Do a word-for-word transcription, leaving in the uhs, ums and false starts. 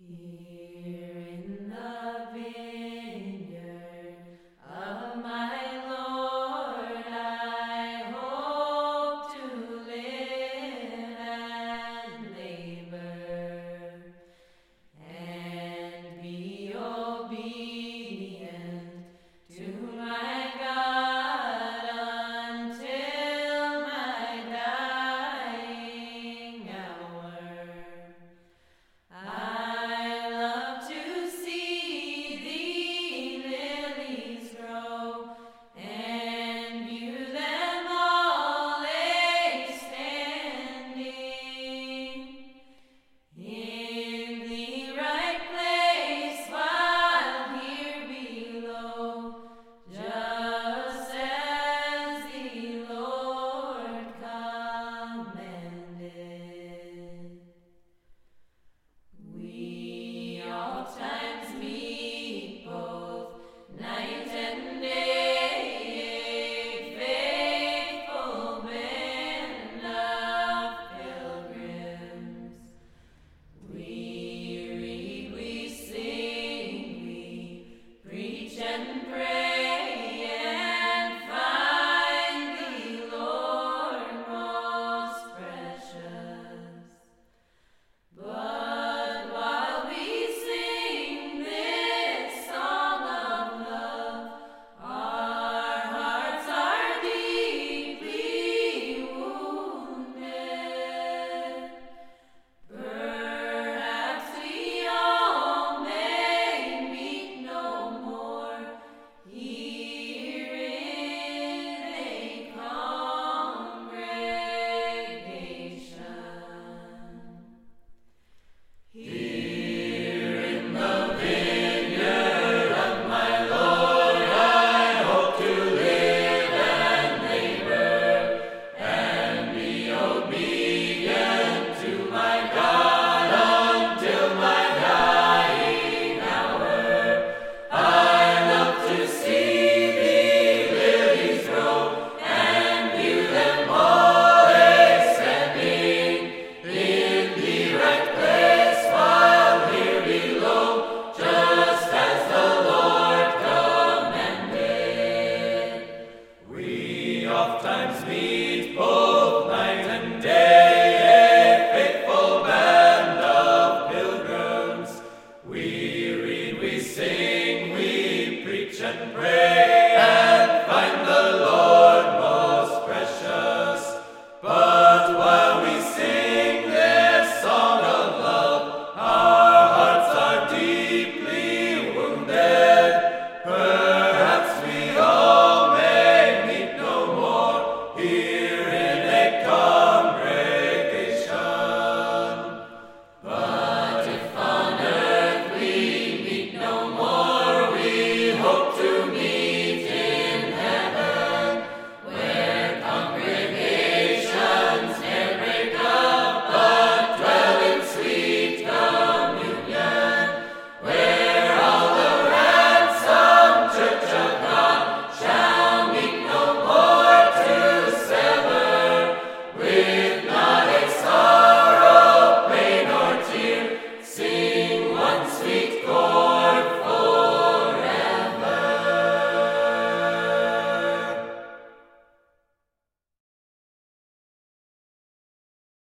Here in the vineyard of my Lord, I hope to live and labor and be obedient to my God until my dying hour. I love to see the lilies grow and view them always standing in the right place while here below, just as the Lord commanded. We ofttimes meet both night and day, faithful band of pilgrims. We read, we sing, we preach and pray, and find the Lord most precious. But while we sing this song of love, our hearts are deeply wounded. Perhaps we all may meet no more here in a congregation. Here in the vineyard of my Lord, I hope to live and labor and be obedient to my God until my dying hour. I love to see the lilies grow and view them always standing in the right place while here below, just as the Lord commanded. We ofttimes meet both night and day, a faithful band of pilgrims. We read, we sing, we preach and pray,